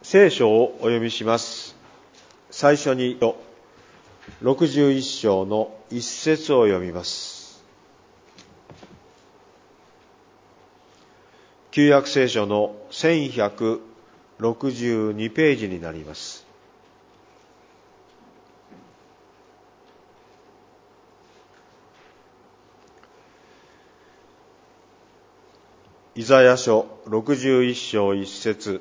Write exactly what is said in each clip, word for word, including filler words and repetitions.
聖書をお読みします。最初にろくじゅういっ章の一節を読みます。旧約聖書のせんひゃくろくじゅうにページになります。イザヤ書ろくじゅういっ章一節。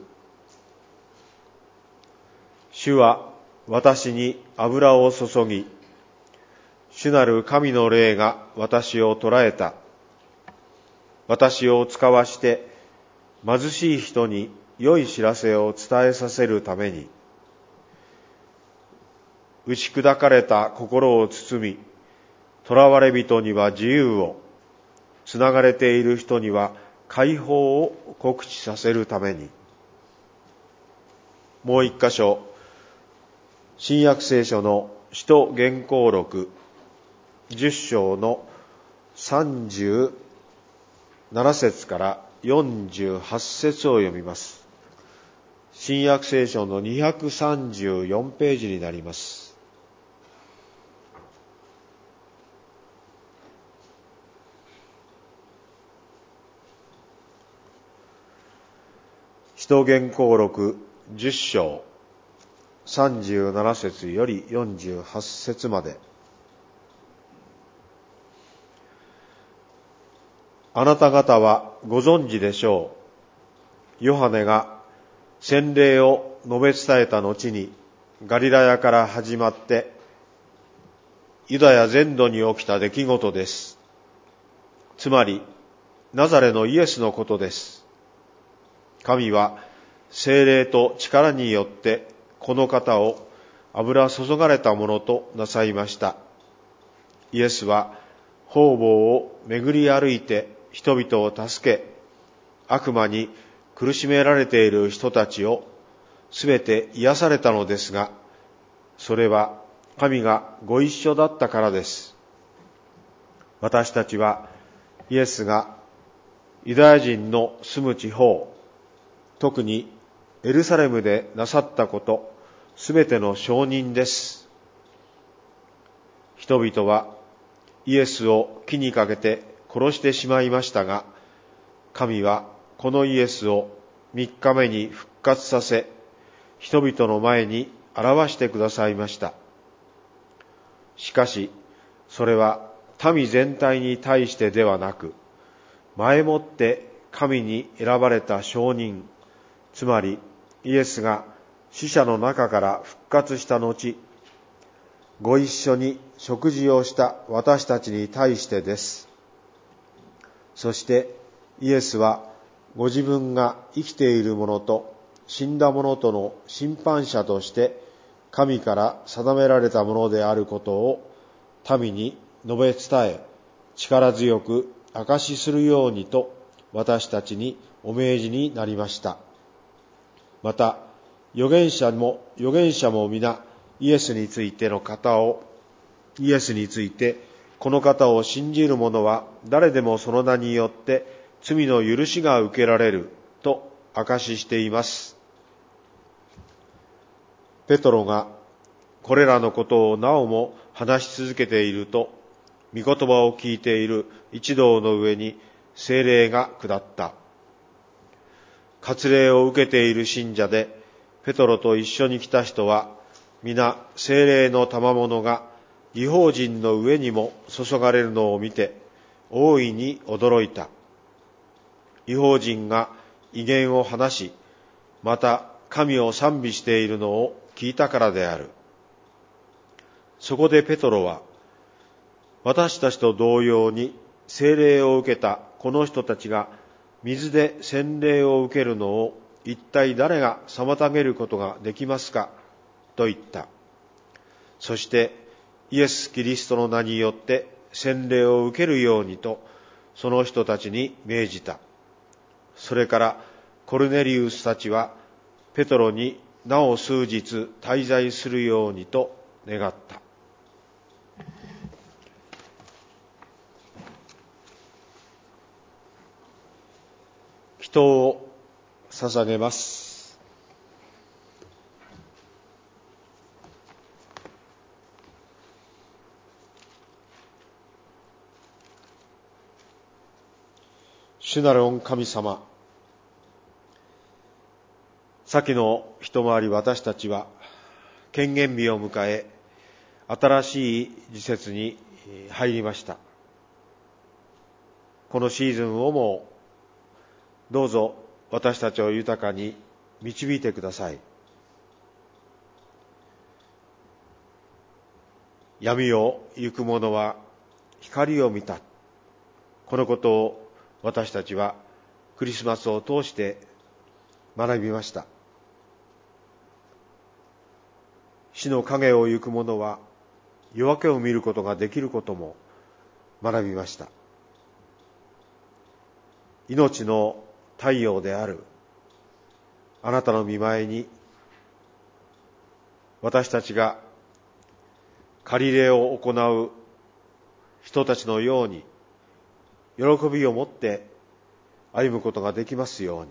主は私に油を注ぎ、主なる神の霊が私を捕らえた。私を使わして貧しい人に良い知らせを伝えさせるために、打ち砕かれた心を包み、囚われ人には自由を、つながれている人には解放を告知させるために。もう一箇所、新約聖書の使徒言行録じゅっ章のさんじゅうなな節からよんじゅうはち節を読みます。新約聖書のにひゃくさんじゅうよんページになります。使徒言行録じゅっ章さんじゅうなな節よりよんじゅうはち節まで。あなた方はご存知でしょう。ヨハネが洗礼を述べ伝えた後に、ガリラヤから始まってユダヤ全土に起きた出来事です。つまりナザレのイエスのことです。神は聖霊と力によってこの方を油注がれたものとなさいました。イエスは方々を巡り歩いて人々を助け、悪魔に苦しめられている人たちをすべて癒されたのですが、それは神がご一緒だったからです。私たちはイエスがユダヤ人の住む地方、特にエルサレムでなさったこと、すべての証人です。人々はイエスを木にかけて殺してしまいましたが、神はこのイエスを三日目に復活させ、人々の前に表してくださいました。しかし、それは民全体に対してではなく、前もって神に選ばれた証人、つまりイエスが死者の中から復活した後、ご一緒に食事をした私たちに対してです。そしてイエスはご自分が生きている者と死んだ者との審判者として神から定められたものであることを民に述べ伝え、力強く証しするようにと私たちにお命じになりました。また預言者も預言者も皆イエスについての方をイエスについてこの方を信じる者は誰でもその名によって罪の許しが受けられると証ししています。ペトロがこれらのことをなおも話し続けていると、御言葉を聞いている一同の上に聖霊が下った。割礼を受けている信者でペトロと一緒に来た人は皆聖霊の賜物が異邦人の上にも注がれるのを見て大いに驚いた。異邦人が異言を話し、また神を賛美しているのを聞いたからである。そこでペトロは、私たちと同様に聖霊を受けたこの人たちが水で洗礼を受けるのを一体誰が妨げることができますかと言った。そしてイエス・キリストの名によって洗礼を受けるようにとその人たちに命じた。それからコルネリウスたちはペトロになお数日滞在するようにと願った。祈祷を捧げます。 主なる御神様、先の一回り私たちは権限日を迎え、新しい時節に入りました。このシーズンをもどうぞ私たちを豊かに導いてください。闇を行く者は光を見た。このことを私たちはクリスマスを通して学びました。死の影を行く者は夜明けを見ることができることも学びました。命の太陽であるあなたの御前に、私たちが借り入れを行う人たちのように喜びを持って歩むことができますように、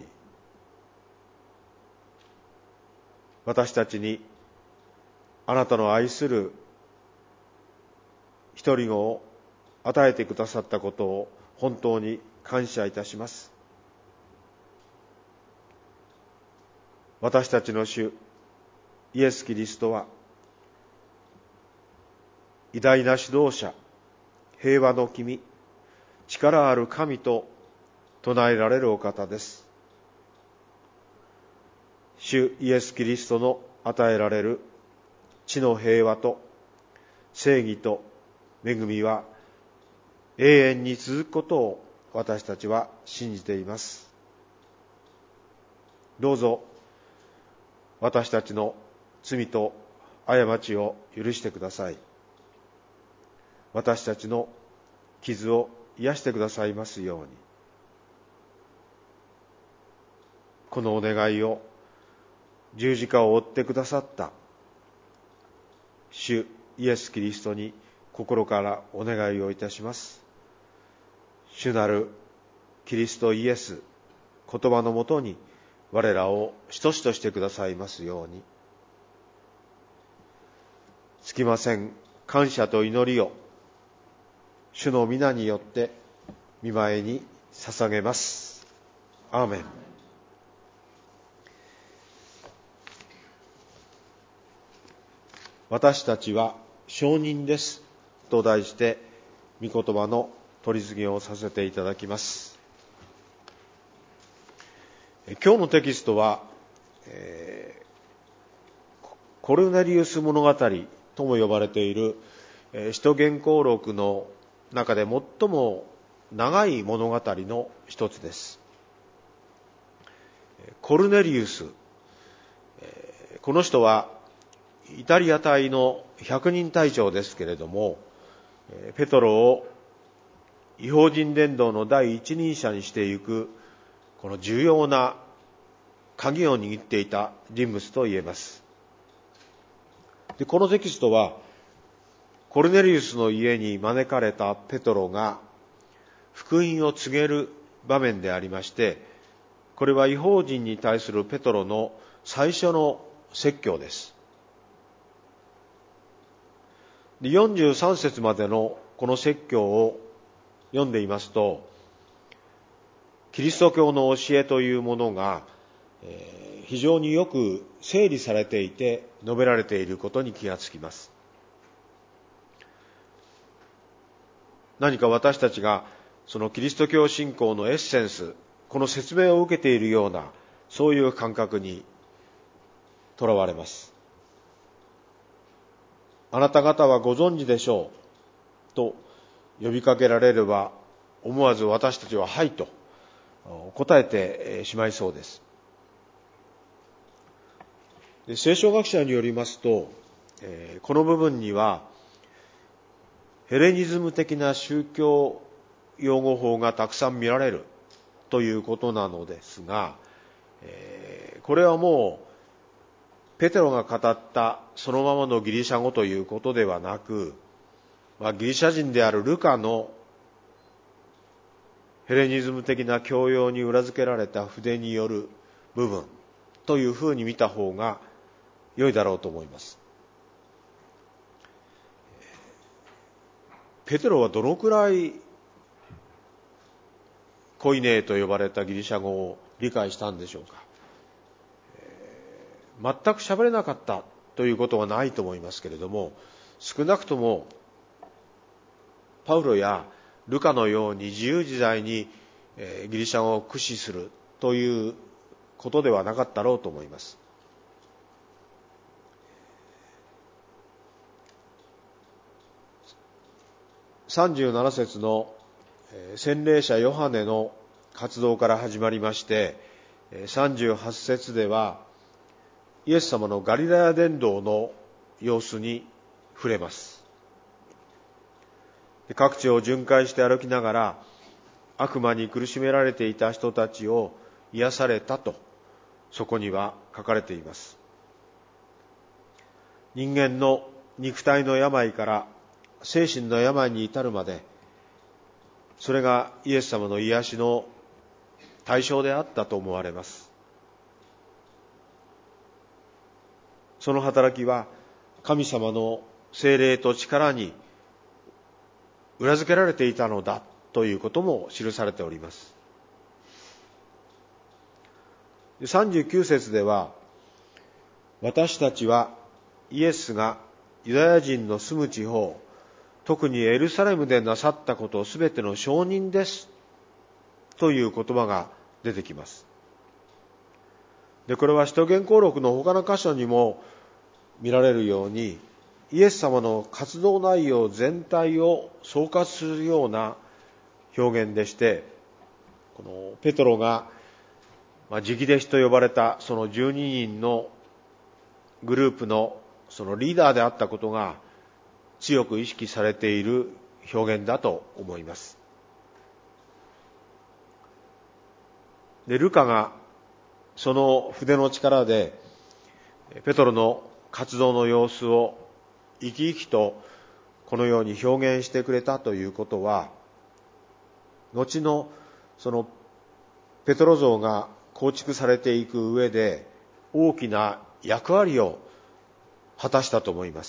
私たちにあなたの愛する一人子を与えてくださったことを本当に感謝いたします。私たちの主イエス・キリストは偉大な指導者、平和の君、力ある神と唱えられるお方です。主イエス・キリストの与えられる地の平和と正義と恵みは永遠に続くことを私たちは信じています。どうぞ私たちの罪と過ちを許してください。私たちの傷を癒してくださいますように。このお願いを十字架を追ってくださった主イエス・キリストに心からお願いをいたします。主なるキリストイエス、言葉のもとに我らをしとしとしてくださいますように。つきません感謝と祈りを主の皆によって御前に捧げます。アーメン。私たちは証人ですと題して御言葉の取り次ぎをさせていただきます。今日のテキストは、えー、コルネリウス物語とも呼ばれている使徒言行録の中で最も長い物語の一つです。コルネリウス、この人はイタリア隊の百人隊長ですけれども、ペトロを異邦人伝道の第一人者にしていくこの重要な鍵を握っていた人物と言えます。で、このテキストはコルネリウスの家に招かれたペトロが福音を告げる場面でありまして、これは異邦人に対するペトロの最初の説教です。で、よんじゅうさん節までのこの説教を読んでいますと、キリスト教の教えというものが、えー、非常によく整理されていて述べられていることに気がつきます。何か私たちがそのキリスト教信仰のエッセンス、この説明を受けているような、そういう感覚にとらわれます。あなた方はご存知でしょうと呼びかけられれば、思わず私たちははいと答えてしまいそうです。で、聖書学者によりますと、えー、この部分にはヘレニズム的な宗教用語法がたくさん見られるということなのですが、えー、これはもうペテロが語ったそのままのギリシャ語ということではなく、まあ、ギリシャ人であるルカのヘレニズム的な教養に裏付けられた筆による部分というふうに見た方が良いだろうと思います。ペテロはどのくらいコイネーと呼ばれたギリシャ語を理解したんでしょうか。全く喋れなかったということはないと思いますけれども、少なくともパウロやルカのように自由自在にギリシャ語を駆使するということではなかったろうと思います。さんじゅうなな節の洗礼者ヨハネの活動から始まりまして、さんじゅうはち節ではイエス様のガリラヤ伝道の様子に触れます。各地を巡回して歩きながら悪魔に苦しめられていた人たちを癒されたとそこには書かれています。人間の肉体の病から精神の病に至るまで、それがイエス様の癒しの対象であったと思われます。その働きは神様の聖霊と力に裏付けられていたのだということも記されております。さんじゅうきゅう節では、私たちはイエスがユダヤ人の住む地方、特にエルサレムでなさったことすべての証人ですという言葉が出てきます。で、これは使徒言行録の他の箇所にも見られるように、イエス様の活動内容全体を総括するような表現でして、このペトロがまあ、直弟子と呼ばれたそのじゅうににんのグループのそのリーダーであったことが強く意識されている表現だと思います。で、ルカがその筆の力でペトロの活動の様子を生き生きとこのように表現してくれたということは、後のそのペトロ像が構築されていく上で大きな役割を果たしたと思います。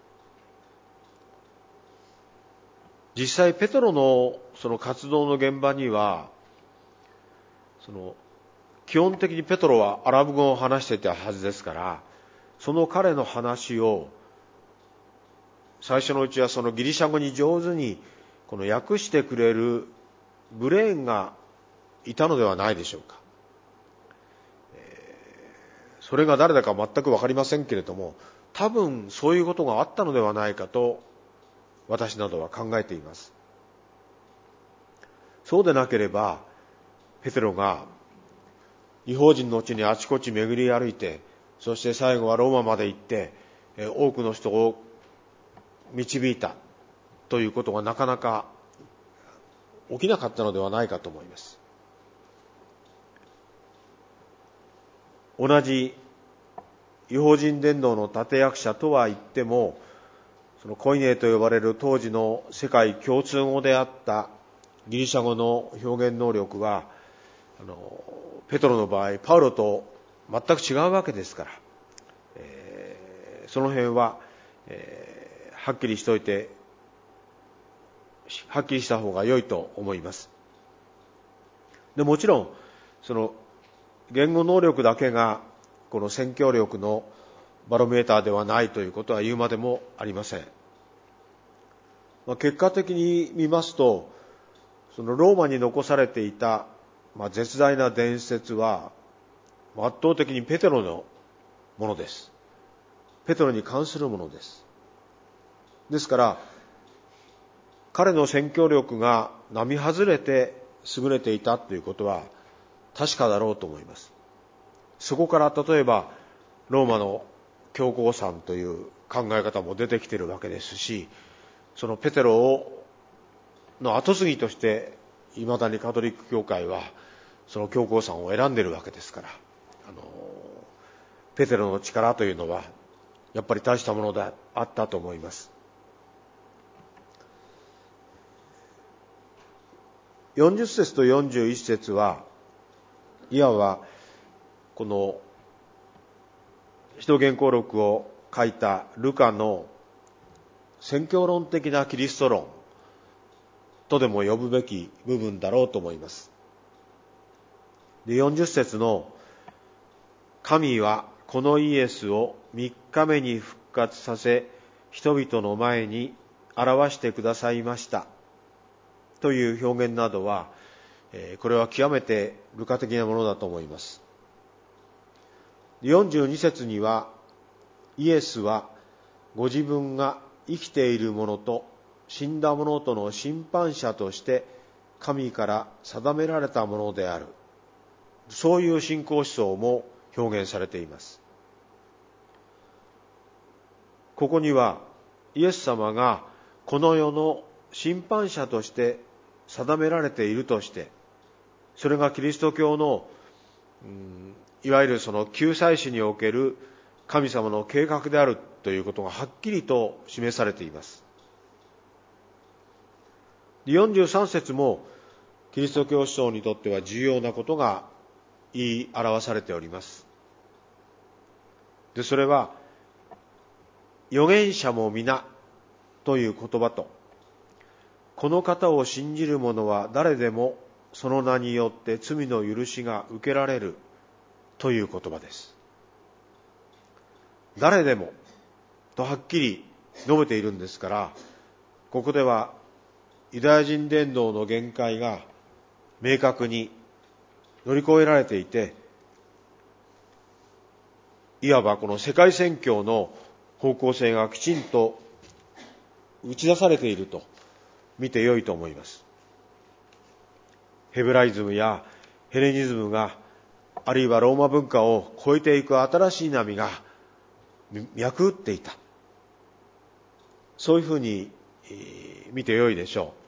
実際ペトロのその活動の現場には、その基本的にペトロはアラブ語を話していたはずですから、その彼の話を最初のうちはそのギリシャ語に上手にこの訳してくれるブレーンがいたのではないでしょうか。それが誰だか全くわかりませんけれども、多分そういうことがあったのではないかと私などは考えています。そうでなければペテロが異邦人のうちにあちこち巡り歩いて、そして最後はローマまで行って多くの人を導いたということがなかなか起きなかったのではないかと思います。同じ異邦人伝道の立役者とは言っても、そのコイネーと呼ばれる当時の世界共通語であったギリシャ語の表現能力は、あのペトロの場合パウロと全く違うわけですから、えー、その辺は、えー、はっきりしておいてはっきりした方が良いと思います。でもちろんその言語能力だけがこの宣教力のバロメーターではないということは言うまでもありません。まあ、結果的に見ますと、そのローマに残されていた、まあ、絶大な伝説は圧倒的にペテロのものです。ペテロに関するものです。ですから彼の宣教力が並外れて優れていたということは確かだろうと思います。そこから例えばローマの教皇さんという考え方も出てきているわけですし、そのペテロをの後継ぎとしていまだにカトリック教会はその教皇さんを選んでいるわけですから、あのペテロの力というのはやっぱり大したものであったと思います。よんじゅっ節とよんじゅういち節はいわばこの使徒言行録を書いたルカの宣教論的なキリスト論とでも呼ぶべき部分だろうと思います。 でよんじゅっ節の神はこのイエスを三日目に復活させ、人々の前に表してくださいましたという表現などは、これは極めてルカ的なものだと思います。よんじゅうに節には、イエスはご自分が生きている者と死んだ者との審判者として神から定められたものである、そういう信仰思想も表現されています。ここにはイエス様がこの世の審判者として定められているとして、それがキリスト教の、うん、いわゆるその救済史における神様の計画であるということがはっきりと示されています。よんじゅうさん節もキリスト教思想にとっては重要なことが言い表されております。で、それは預言者も皆という言葉と、この方を信じる者は誰でもその名によって罪の許しが受けられるという言葉です。誰でもとはっきり述べているんですから、ここではユダヤ人伝道の限界が明確に乗り越えられていて、いわばこの世界宣教の方向性がきちんと打ち出されていると見てよいと思います。ヘブライズムやヘレニズムが、あるいはローマ文化を超えていく新しい波が脈打っていた、そういうふうに見てよいでしょ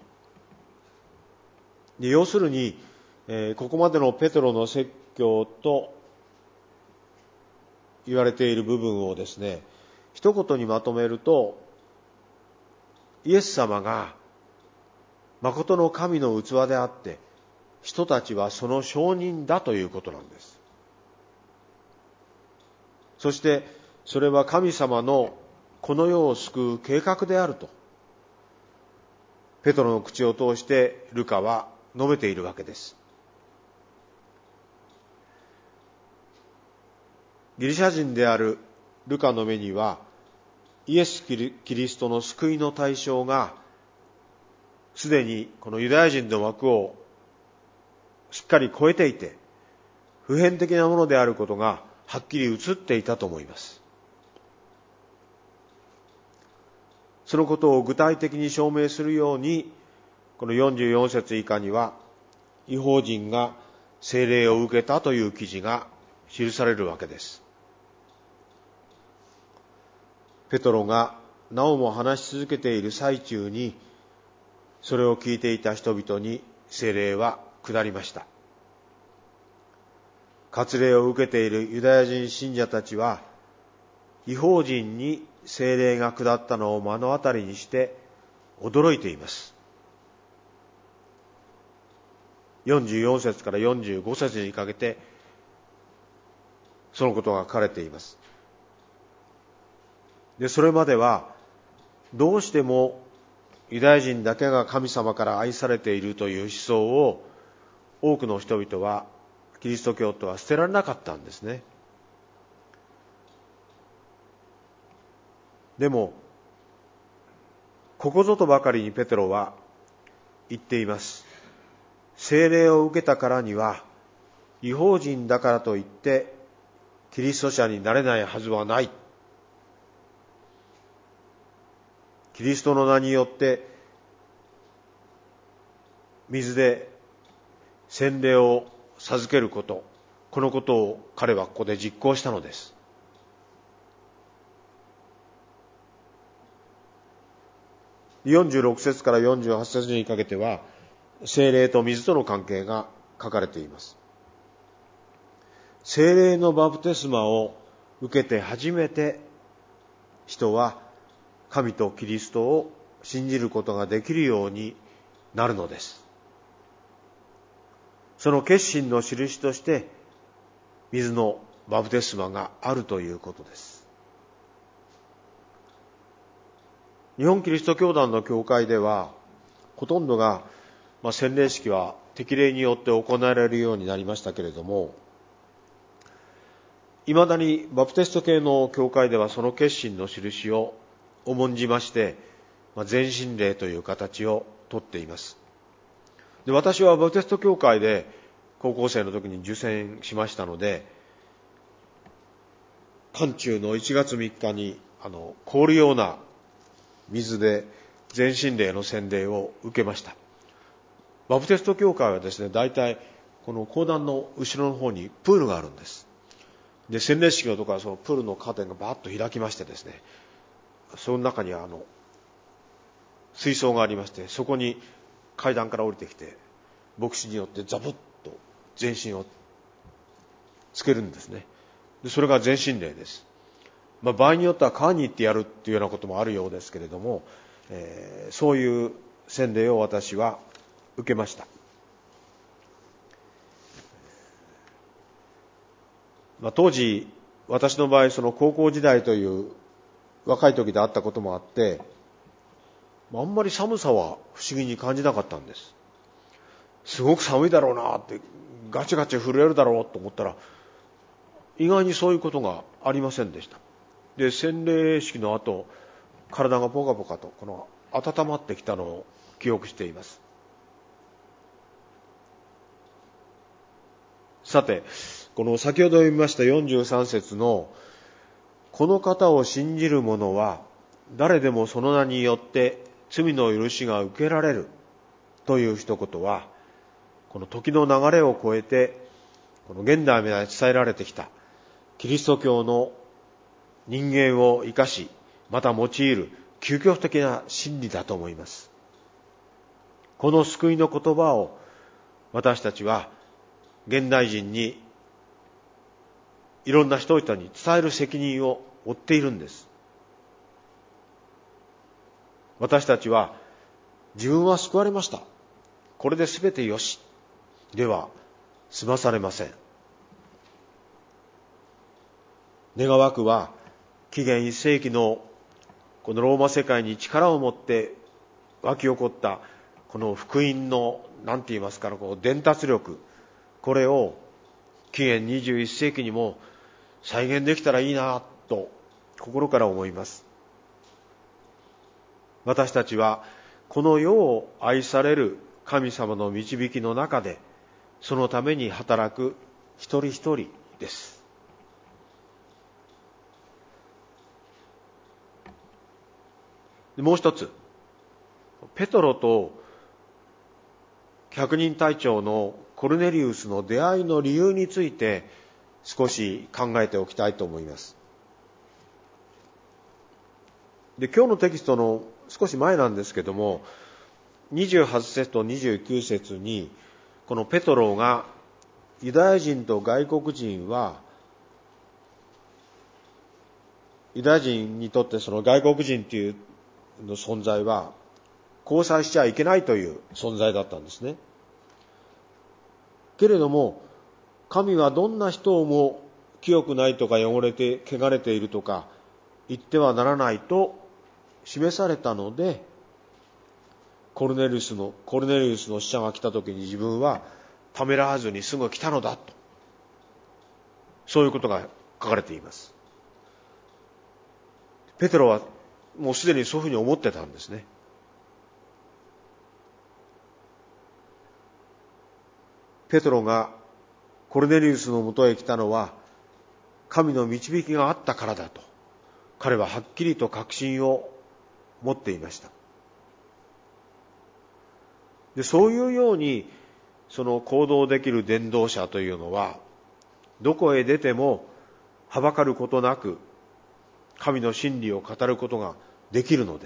う。で、要するに、えー、ここまでのペテロの説教と言われている部分をですね、一言にまとめると、イエス様が誠の神の器であって、人たちはその証人だということなんです。そしてそれは神様のこの世を救う計画であると、ペトロの口を通してルカは述べているわけです。ギリシャ人であるルカの目には、イエス・キリストの救いの対象がすでにこのユダヤ人の枠をしっかり超えていて、普遍的なものであることがはっきり映っていたと思います。そのことを具体的に証明するように、このよんじゅうよん節以下には、異邦人が聖霊を受けたという記事が記されるわけです。ペトロがなおも話し続けている最中に、それを聞いていた人々に聖霊は下りました。割礼を受けているユダヤ人信者たちは、異邦人に聖霊が下ったのを目の当たりにして驚いています。よんじゅうよん節からよんじゅうご節にかけてそのことが書かれています。で、それまではどうしてもユダヤ人だけが神様から愛されているという思想を多くの人々は、キリスト教徒は捨てられなかったんですね。でもここぞとばかりにペテロは言っています。聖霊を受けたからには、異邦人だからといってキリスト者になれないはずはない。キリストの名によって水で洗礼を授けること、このことを彼はここで実行したのです。よんじゅうろく節からよんじゅうはち節にかけては、聖霊と水との関係が書かれています。聖霊のバプテスマを受けて初めて人は神とキリストを信じることができるようになるのです。その決心の印として水のバプテスマがあるということです。日本キリスト教団の教会ではほとんどが、まあ、洗礼式は適齢によって行われるようになりましたけれども、いまだにバプテスト系の教会ではその決心の印を重んじまして、全身礼という形をとっています。で、私はバプテスト教会で高校生の時に受洗しましたので、寒中のいちがつみっかにあの凍るような水で全身礼の洗礼を受けました。バプテスト教会はですね、大体この講談の後ろの方にプールがあるんです。で、洗礼式のところはそのプールのカーテンがバーッと開きましてですね、その中にはあの水槽がありまして、そこに階段から降りてきて牧師によってザブッと全身をつけるんですね。で、それが全身礼です。まあ、場合によっては川に行ってやるっていうようなこともあるようですけれども、えー、そういう洗礼を私は受けました。まあ、当時私の場合その高校時代という若い時であったこともあって、あんまり寒さは不思議に感じなかったんです。すごく寒いだろうなって、ガチガチ震えるだろうと思ったら、意外にそういうことがありませんでした。で、洗礼式の後、体がポカポカとこの温まってきたのを記憶しています。さて、この先ほど読みましたよんじゅうさん節の、この方を信じる者は誰でもその名によって罪の許しが受けられるという一言は、この時の流れを超えてこの現代まで伝えられてきたキリスト教の人間を生かし、また用いる究極的な真理だと思います。この救いの言葉を私たちは現代人にいろんな人々に伝える責任を負っているんです。私たちは自分は救われました、これで全てよしでは済まされません。願わくは紀元いっ世紀のこのローマ世界に力を持って湧き起こったこの福音の何て言いますか、こう伝達力、これを紀元にじゅういっ世紀にも再現できたらいいなと心から思います。私たちはこの世を愛される神様の導きの中でそのために働く一人一人です。もう一つ、ペトロと百人隊長のコルネリウスの出会いの理由について少し考えておきたいと思います。で、今日のテキストの少し前なんですけども、にじゅうはち節とにじゅうきゅう節にこのペトロがユダヤ人と外国人は、ユダヤ人にとってその外国人というの存在は交際しちゃいけないという存在だったんですね。けれども神はどんな人をも清くないとか汚れて汚れているとか言ってはならないと示されたので、コルネリウスのコルネリウスの使者が来た時に自分はためらわずにすぐ来たのだと、そういうことが書かれています。ペテロはもうすでにそういうふうに思ってたんですね。ペテロがコルネリウスのもとへ来たのは神の導きがあったからだと彼ははっきりと確信を持っていました。で、そういうようにその行動できる伝道者というのはどこへ出てもはばかることなく神の真理を語ることができるのです。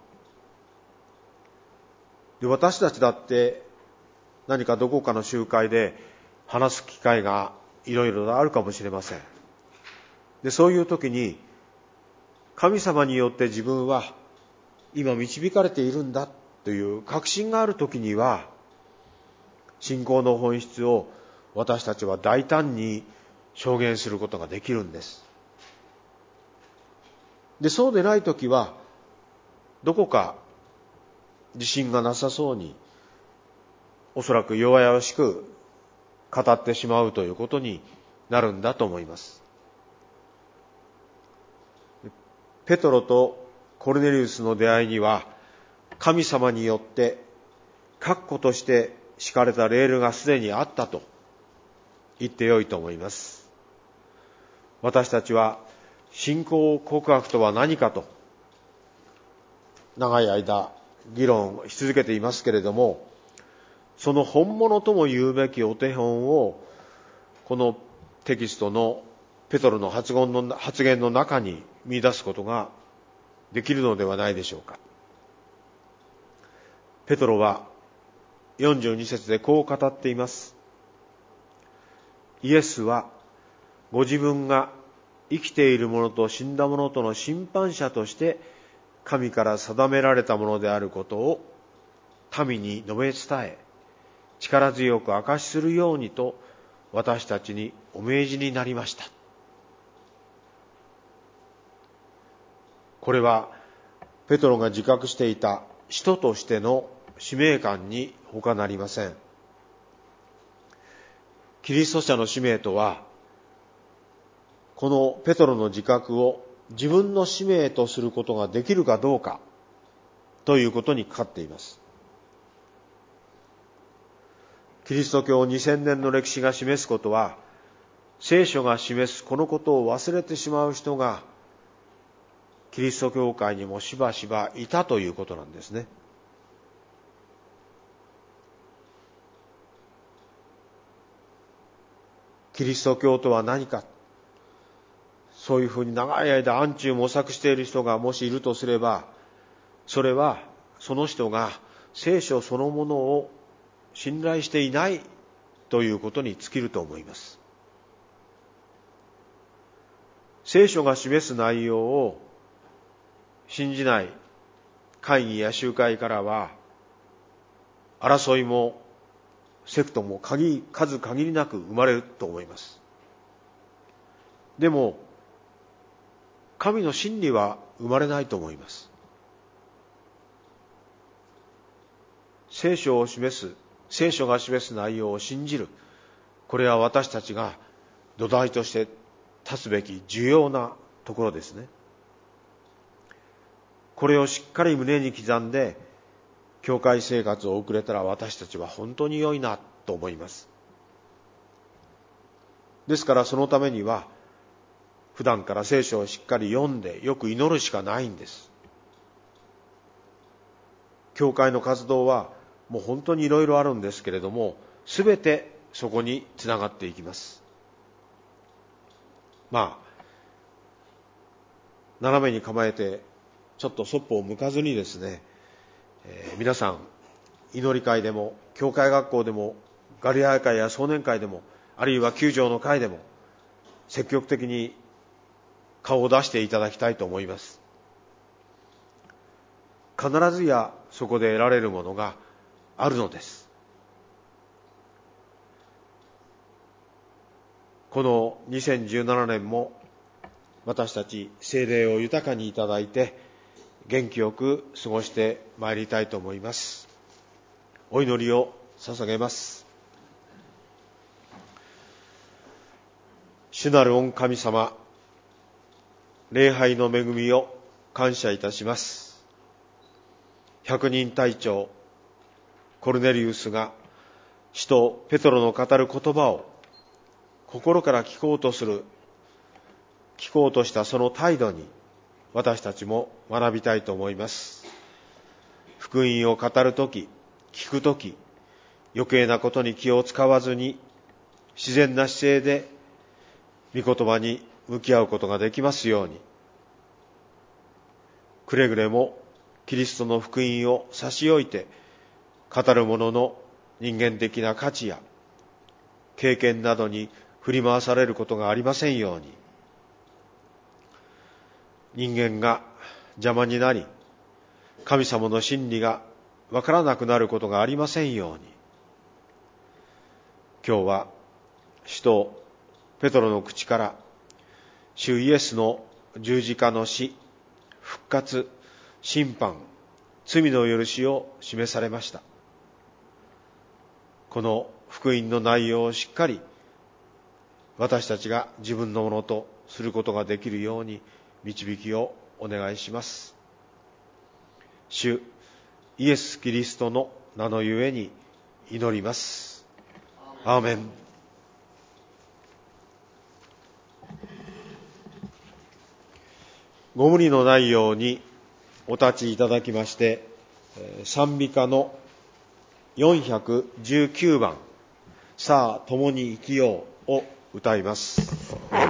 で、私たちだって何かどこかの集会で話す機会がいろいろあるかもしれません。で、そういう時に神様によって自分は今導かれているんだという確信がある時には、信仰の本質を私たちは大胆に証言することができるんです。で、そうでない時はどこか自信がなさそうに、 おそらく弱々しく語ってしまうということになるんだと思います。ペトロとコルネリウスの出会いには、神様によって確固として敷かれたレールがすでにあったと言ってよいと思います。私たちは信仰告白とは何かと長い間議論し続けていますけれども、その本物とも言うべきお手本をこのテキストのペトロの発言の発言の中に見出すことができるのではないでしょうか。ペトロはよんじゅうに節でこう語っています。イエスはご自分が生きている者と死んだ者との審判者として神から定められたものであることを民に述べ伝え、力強く証しするようにと私たちにお命じになりました。これはペトロが自覚していた使徒としての使命感に他なりません。キリスト者の使命とは、このペトロの自覚を自分の使命とすることができるかどうかということにかかっています。キリスト教にせんねんの歴史が示すことは、聖書が示すこのことを忘れてしまう人がキリスト教会にもしばしばいたということなんですね。キリスト教とは何か、そういうふうに長い間暗中模索している人がもしいるとすれば、それはその人が聖書そのものを信頼していないということに尽きると思います。聖書が示す内容を信じない会議や集会からは、争いもセクトも限数限りなく生まれると思います。でも神の真理は生まれないと思います。聖書を示す聖書が示す内容を信じる、これは私たちが土台として立つべき重要なところですね。これをしっかり胸に刻んで教会生活を送れたら、私たちは本当に良いなと思います。ですからそのためには普段から聖書をしっかり読んでよく祈るしかないんです。教会の活動はもう本当にいろいろあるんですけれども、すべてそこにつながっていきます。まあ斜めに構えてちょっとそっぽを向かずにですね、えー、皆さん祈り会でも教会学校でもガリア会や少年会でも、あるいは救助の会でも積極的に顔を出していただきたいと思います。必ずやそこで得られるものがあるのです。このにせんじゅうななねんも私たち聖霊を豊かにいただいて元気よく過ごしてまいりたいと思います。お祈りを捧げます。主なる御神様、礼拝の恵みを感謝いたします。百人隊長コルネリウスが使徒ペトロの語る言葉を心から聞こうとする聞こうとしたその態度に私たちも学びたいと思います。福音を語るとき、聞くとき、余計なことに気を使わずに自然な姿勢で御言葉に向き合うことができますように、くれぐれもキリストの福音を差し置いて語る者の人間的な価値や経験などに振り回されることがありませんように、人間が邪魔になり神様の真理がわからなくなることがありませんように、今日は使徒ペトロの口から主イエスの十字架の死、復活、審判、罪の許しを示されました。 この福音の内容をしっかり私たちが自分のものとすることができるように導きをお願いします。主イエス・キリストの名のゆえに祈ります。アーメン。ご無理のないようにお立ちいただきまして、賛美歌のよんひゃくじゅうきゅうばん、さあ共に生きようを歌います。